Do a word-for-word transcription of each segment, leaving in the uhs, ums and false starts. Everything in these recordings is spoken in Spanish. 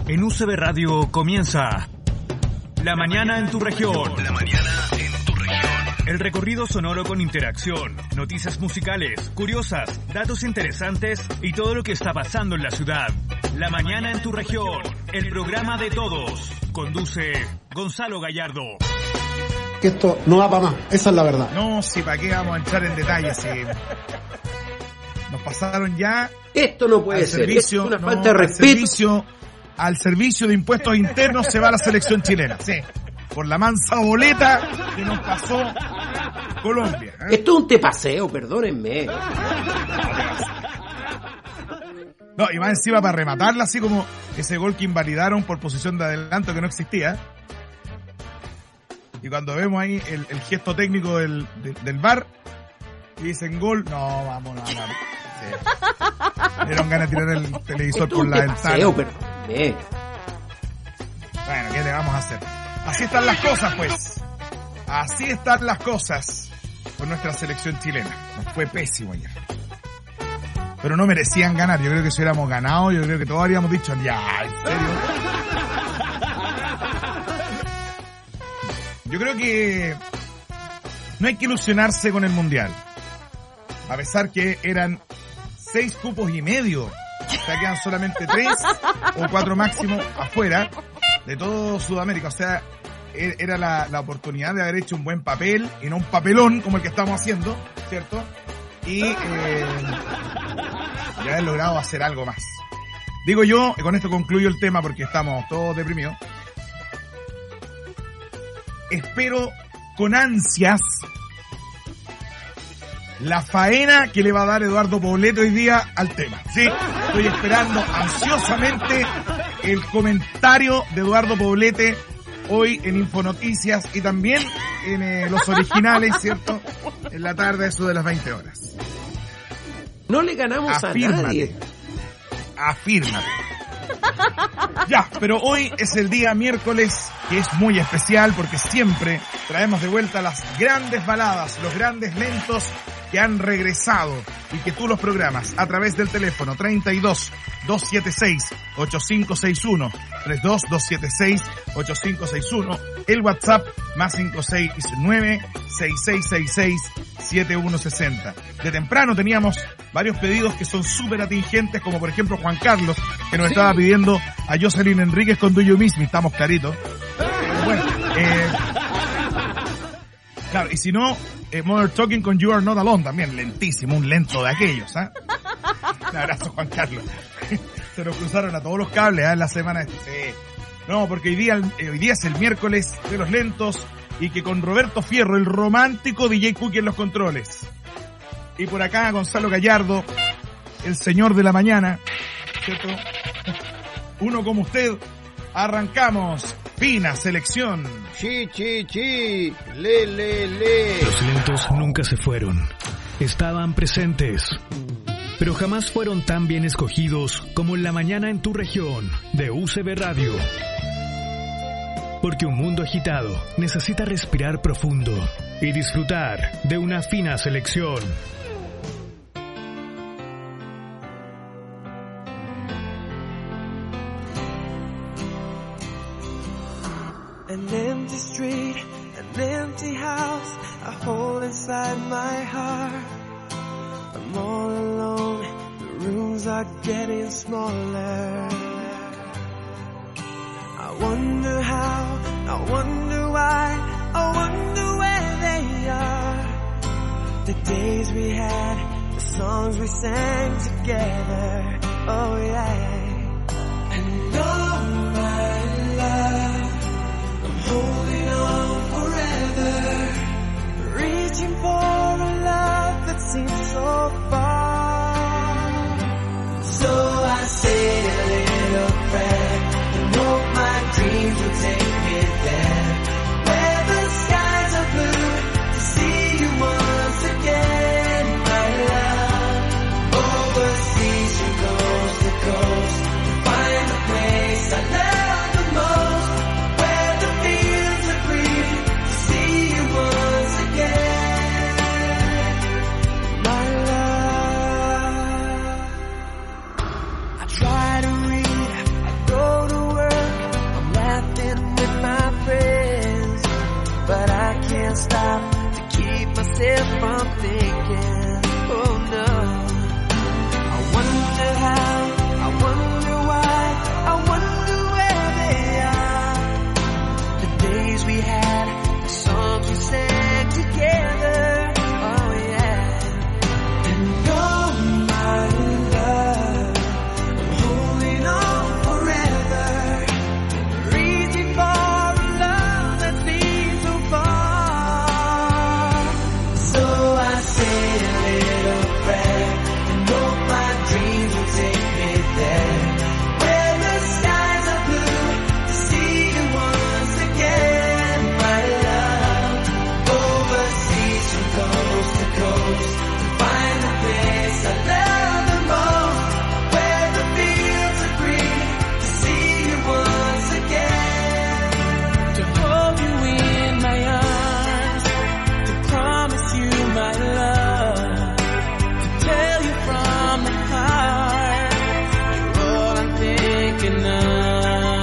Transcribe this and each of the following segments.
En U C B Radio comienza La Mañana en tu Región. La Mañana en tu Región. El recorrido sonoro con interacción, noticias musicales, curiosas, datos interesantes y todo lo que está pasando en la ciudad. La Mañana en tu Región, el programa de todos. Conduce Gonzalo Gallardo. Que esto no va para más, esa es la verdad. No, si para qué vamos a entrar en detalles. Si nos pasaron ya. Esto no puede ser, servicio, es una no, falta de al respeto. Servicio, al servicio de impuestos internos se va la selección chilena. Sí, por la mansa boleta que nos pasó Colombia. ¿eh? Esto es un tepaseo, perdónenme. No, y más encima para rematarla, así como ese gol que invalidaron por posición de adelanto que no existía. Y cuando vemos ahí el, el gesto técnico del, del, del V A R y dicen gol, no, vamos, no, no. Sí. Me dieron ganas de tirar el televisor por la ventana. Paseo, perdónenme. Bueno, ¿qué le vamos a hacer? Así están las cosas, pues. Así están las cosas con nuestra selección chilena. Nos fue pésimo ayer. Pero no merecían ganar. Yo creo que si hubiéramos ganado, yo creo que todos habríamos dicho, ya, ¿en serio? Yo creo que no hay que ilusionarse con el Mundial. A pesar que eran seis cupos y medio. O sea, quedan solamente tres o cuatro máximo afuera de todo Sudamérica. O sea, era la, la oportunidad de haber hecho un buen papel y no un papelón como el que estamos haciendo, ¿cierto? Y eh, de haber logrado hacer algo más. Digo yo, y con esto concluyo el tema porque estamos todos deprimidos. Espero con ansias la faena que le va a dar Eduardo Poblete hoy día al tema. Sí, estoy esperando ansiosamente el comentario de Eduardo Poblete hoy en Infonoticias y también en eh, los originales, ¿cierto? En la tarde, eso de las veinte horas. No le ganamos Afírmate. a nadie. Afírmate. Ya, pero hoy es el día miércoles que es muy especial porque siempre traemos de vuelta las grandes baladas, los grandes lentos que han regresado y que tú los programas a través del teléfono treinta y dos, doscientos setenta y seis, ochenta y cinco sesenta y uno, treinta y dos, doscientos setenta y seis, ochenta y cinco sesenta y uno, el WhatsApp más cinco seis nueve, seis seis seis seis, siete uno seis cero. De temprano teníamos varios pedidos que son súper atingentes, como por ejemplo Juan Carlos, que nos sí. estaba pidiendo a Jocelyn Enríquez con Do You Miss Me, estamos claritos. Bueno, eh, claro, y si no, eh, Mother Talking con You Are Not Alone, también lentísimo, un lento de aquellos, ¿ah? ¿eh? Un abrazo, Juan Carlos. Se nos cruzaron a todos los cables, ¿eh? En la semana. Sí. No, porque hoy día, eh, hoy día es el miércoles de los lentos y que con Roberto Fierro, el romántico D J Cookie en los controles. Y por acá Gonzalo Gallardo, el señor de la mañana, ¿cierto? Uno como usted, arrancamos. Fina selección. Chi, chi, chi. Le, le, le. Los lentos nunca se fueron. Estaban presentes. Pero jamás fueron tan bien escogidos como en La Mañana en tu Región de U C B Radio. Porque un mundo agitado necesita respirar profundo y disfrutar de una fina selección. An empty street, an empty house, a hole inside my heart. I'm all alone, the rooms are getting smaller. I wonder how, I wonder why, I wonder where they are. The days we had, the songs we sang together, oh yeah. And all my love, holding on forever, reaching for a love that seems so far. So I say a little prayer and hope my dreams will take me there, where the skies are blue, to see you once again, my love. Overseas from coast to coast, to find the place I love the most. Try to read, I waking up.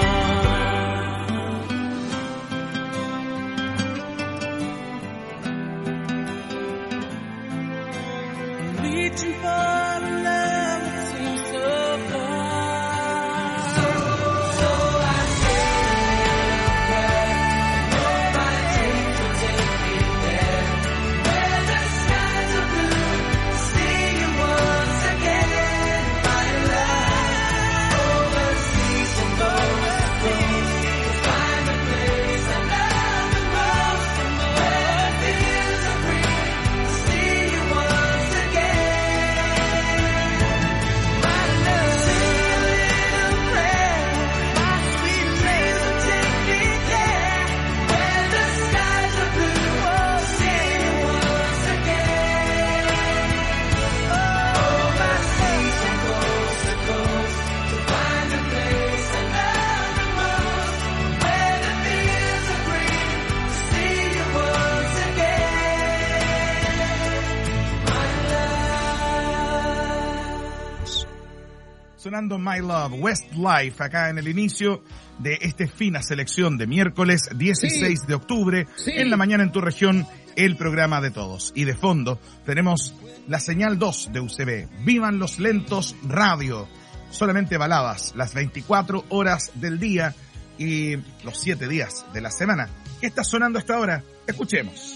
Reaching for love that seems so far. So, so I say, yeah, my dreams will take me there, where the skies are blue. See you once again, my love. Overseas and coast to coast, to find a place I love the most, where it feels so free. See you once again. Sonando My Love, Westlife, acá en el inicio de esta fina selección de miércoles dieciséis sí. de octubre, sí. en la mañana en tu región, el programa de todos. Y de fondo tenemos la señal dos de U C B, Vivan los Lentos Radio, solamente baladas, las veinticuatro horas del día y los siete días de la semana. ¿Qué está sonando hasta ahora? Escuchemos.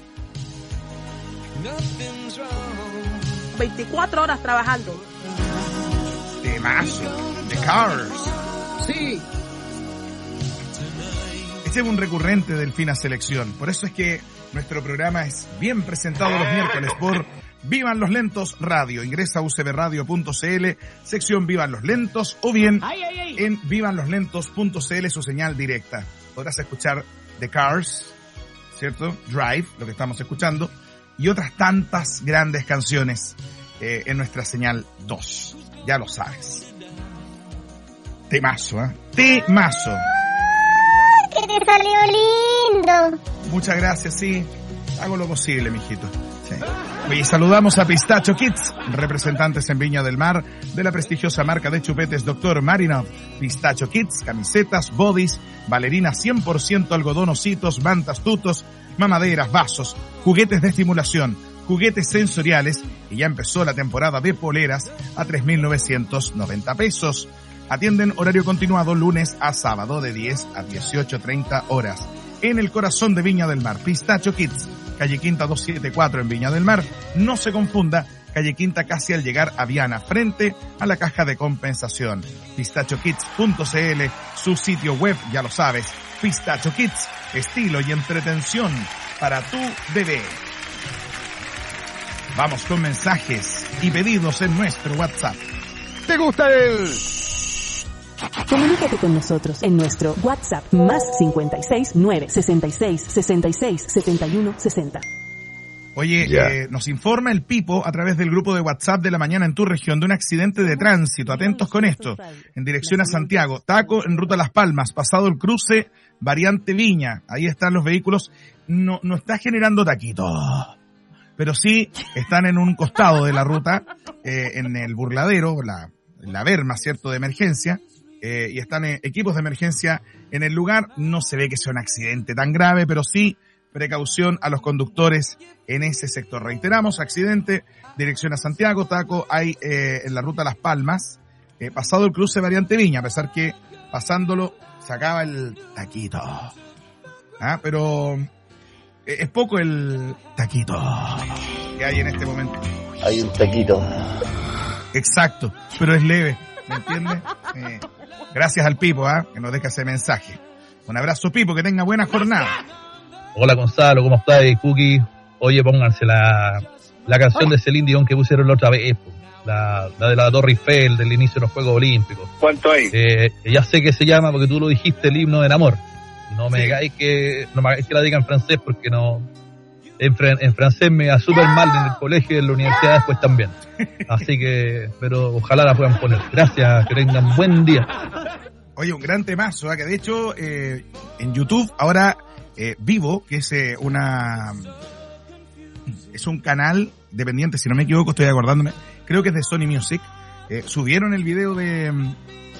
veinticuatro horas trabajando. Temazo, The Cars. Sí. Este es un recurrente del Fina Selección. Por eso es que nuestro programa es bien presentado los miércoles por Vivan los Lentos Radio. Ingresa a u c b radio punto c l, sección Vivan los Lentos, o bien ay, ay, ay. en vivan los lentos punto c l, su señal directa. Podrás escuchar The Cars, ¿cierto? Drive, lo que estamos escuchando, y otras tantas grandes canciones eh, en nuestra señal dos. Ya lo sabes. Temazo, ¿eh? Temazo. ¡Que te salió lindo! Muchas gracias, sí. Hago lo posible, mijito. Sí. Oye, saludamos a Pistacho Kids, representantes en Viña del Mar de la prestigiosa marca de chupetes doctor Marinov. Pistacho Kids, camisetas, bodys, bailarinas cien por ciento algodón, ositos, mantas, tutos, mamaderas, vasos, juguetes de estimulación, juguetes sensoriales, y ya empezó la temporada de poleras a tres mil novecientos noventa pesos. Atienden horario continuado lunes a sábado de diez a dieciocho treinta horas. En el corazón de Viña del Mar, Pistacho Kids, calle Quinta doscientos setenta y cuatro en Viña del Mar. No se confunda, calle Quinta casi al llegar a Viana, frente a la caja de compensación. pistacho kids punto c l, su sitio web, ya lo sabes. Pistacho Kids, estilo y entretención para tu bebé. Vamos con mensajes y pedidos en nuestro WhatsApp. ¿Te gusta el...? Comunícate con nosotros en nuestro WhatsApp más cincuenta y seis, nueve, sesenta y seis, sesenta y seis, setenta y uno, sesenta. Oye, yeah. eh, nos informa el Pipo a través del grupo de WhatsApp de la mañana en tu región de un accidente de tránsito. Atentos con esto. En dirección a Santiago. Taco en ruta Las Palmas. Pasado el cruce, variante Viña. Ahí están los vehículos. No, no está generando taquito, pero sí están en un costado de la ruta, eh, en el burladero, la, la berma, ¿cierto?, de emergencia. Eh, y están eh, equipos de emergencia en el lugar. No se ve que sea un accidente tan grave, pero sí precaución a los conductores en ese sector. Reiteramos, accidente, dirección a Santiago, taco, hay eh, en la ruta Las Palmas, eh, pasado el cruce variante Viña, a pesar que pasándolo se acaba el taquito. Ah, pero eh, es poco el taquito que hay en este momento. Hay un taquito. Exacto, pero es leve, ¿me entiendes? Eh, gracias al Pipo, ¿ah? que nos deja ese mensaje. Un abrazo, Pipo, que tenga buena jornada. Hola Gonzalo, ¿cómo estás, Cookie? Oye, pónganse la, la canción de Celine Dion que pusieron la otra vez, la, la de la Torre Eiffel, del inicio de los Juegos Olímpicos. ¿Cuánto hay? Eh, ya sé que se llama, porque tú lo dijiste, el himno del amor. No me sí. digáis que, no me hagáis que la diga en francés, porque no, en, en francés me da súper mal en el colegio y en la universidad después también. Así que, pero ojalá la puedan poner. Gracias, que tengan buen día. Oye, un gran temazo, ¿eh? Que de hecho, eh, en YouTube ahora... Eh, Vivo, que es eh, una es un canal dependiente, si no me equivoco, estoy acordándome, creo que es de Sony Music, eh, subieron el video de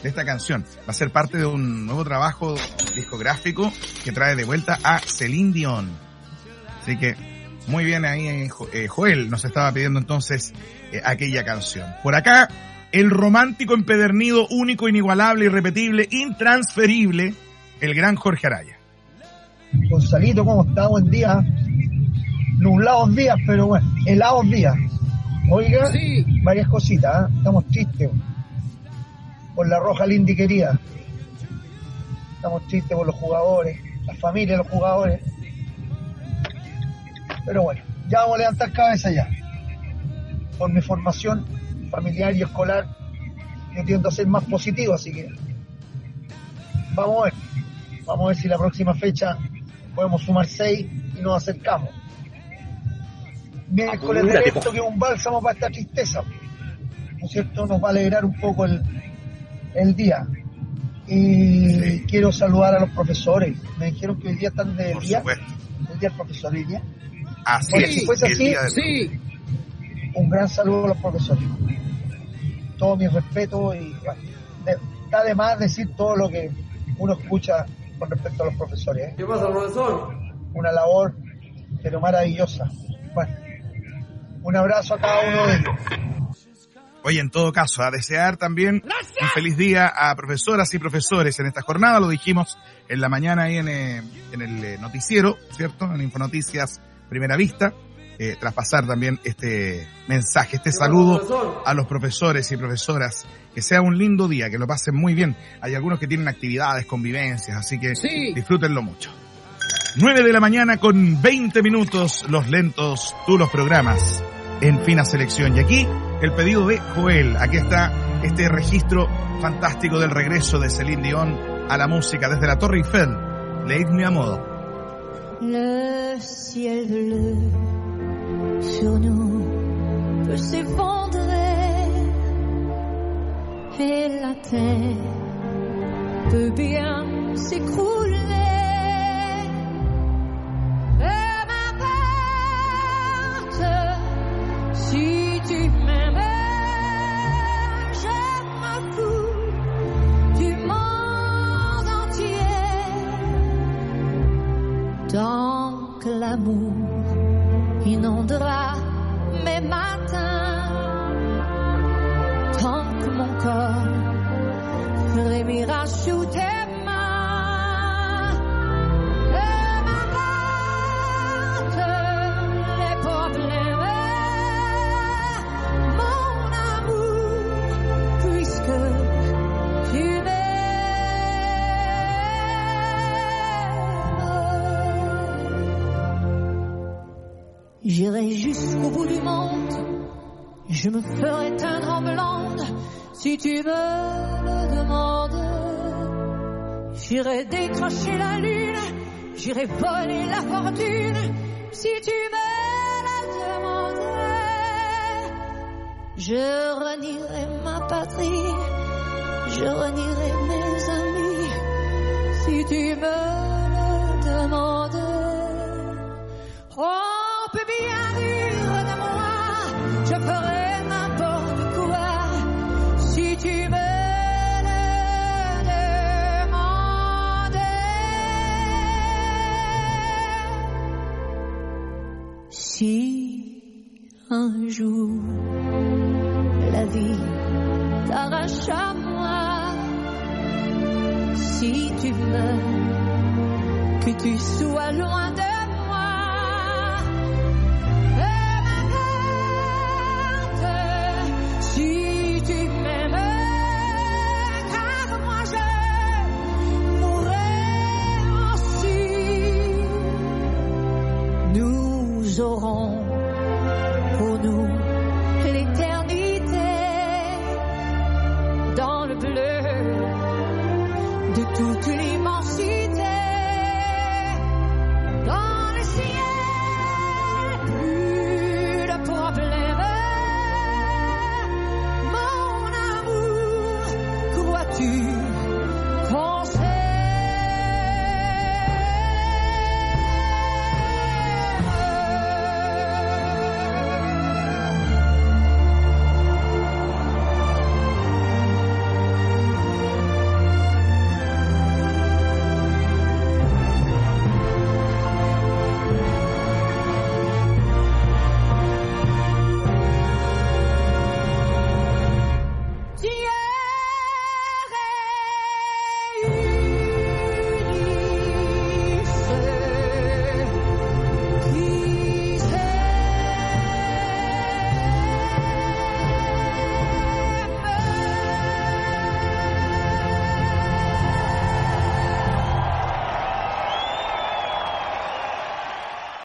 de esta canción. Va a ser parte de un nuevo trabajo discográfico que trae de vuelta a Celine Dion. Así que muy bien ahí, eh, Joel nos estaba pidiendo entonces eh, aquella canción. Por acá, el romántico empedernido, único, inigualable, irrepetible, intransferible, el gran Jorge Araya. Gonzalito, ¿cómo está? Buen día. Nublados días, pero bueno, helados días. Oiga, sí. Varias cositas, ¿eh? Estamos tristes por la Roja Lindy querida. Estamos tristes por los jugadores, la familia de los jugadores. Pero bueno, ya vamos a levantar cabeza ya. Por mi formación familiar y escolar, yo tiendo a ser más positivo, así que vamos a ver. Vamos a ver si la próxima fecha podemos sumar seis y nos acercamos. Miércoles de esto que es un bálsamo para esta tristeza, ¿no es cierto? Nos va a alegrar un poco el, el día. Y sí. Quiero saludar a los profesores. Me dijeron que hoy día están de Por día. Supuesto. El día del profesor hoy día. Así bueno, es. Si fuese así, de... sí. Un gran saludo a los profesores. Todo mi respeto y bueno, de, está de más decir todo lo que uno escucha con respecto a los profesores. ¿eh? ¿Qué pasa, profesor? Una labor, pero maravillosa. Bueno, un abrazo a cada uno de ellos. Oye, en todo caso, a desear también un feliz día a profesoras y profesores en esta jornada. Lo dijimos en la mañana ahí en, eh, en el eh, noticiero, ¿cierto? En Infonoticias Primera Vista. Eh, traspasar también este mensaje, este saludo a los profesores y profesoras. Que sea un lindo día, que lo pasen muy bien. Hay algunos que tienen actividades, convivencias, así que sí. Disfrútenlo mucho. nueve de la mañana con veinte minutos, los lentos, tú los programas en Fina Selección. Y aquí el pedido de Joel. Aquí está este registro fantástico del regreso de Celine Dion a la música desde la Torre Eiffel. Leidme a modo. Le ciel bleu sur nous peut s'effondrer et la terre peut bien s'écrouler. Et m'importe si tu m'aimes, je m'en fous du monde entier. Tant que l'amour inondera mes matins, tant que mon corps frémira sous tes mains. Et m'importe les problèmes, mon amour, puisque tu m'aimes. J'irai jusqu'au bout du monde, je me ferai teindre en blonde si tu me le demandes. J'irai décrocher la lune, j'irai voler la fortune si tu me la demandes. Je renierai ma patrie, je renierai mes amis si tu me le demandes. Oh, on peut bien dire de moi, je ferai n'importe quoi si tu me le demandais. Si un jour la vie t'arrache à moi, si tu veux que tu sois loin de nous aurons pour nous l'éternité dans le bleu de toute l'immense.